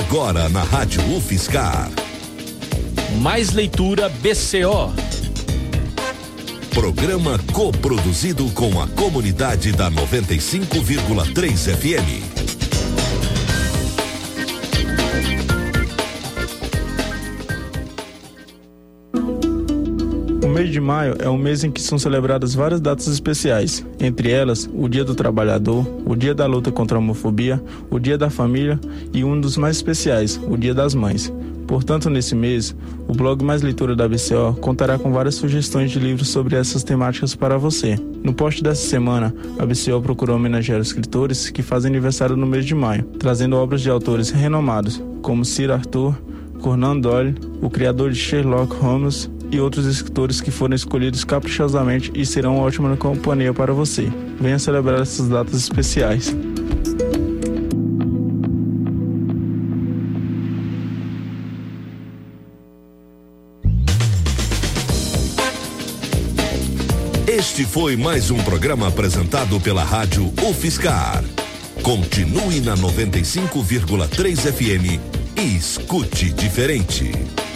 Agora na Rádio UFSCar. Mais leitura BCO. Programa coproduzido com a comunidade da 95,3 FM. O mês de maio é um mês em que são celebradas várias datas especiais, entre elas o Dia do Trabalhador, o Dia da Luta contra a Homofobia, o Dia da Família e um dos mais especiais, o Dia das Mães. Portanto, nesse mês, o blog Mais Leitura da BCO contará com várias sugestões de livros sobre essas temáticas para você. No post dessa semana, a BCO procurou homenagear escritores que fazem aniversário no mês de maio, trazendo obras de autores renomados, como Sir Arthur Conan Doyle, o criador de Sherlock Holmes, e outros escritores que foram escolhidos caprichosamente e serão ótima companhia para você. Venha celebrar essas datas especiais. Este foi mais um programa apresentado pela Rádio UFSCar. Continue na 95,3 FM e escute diferente.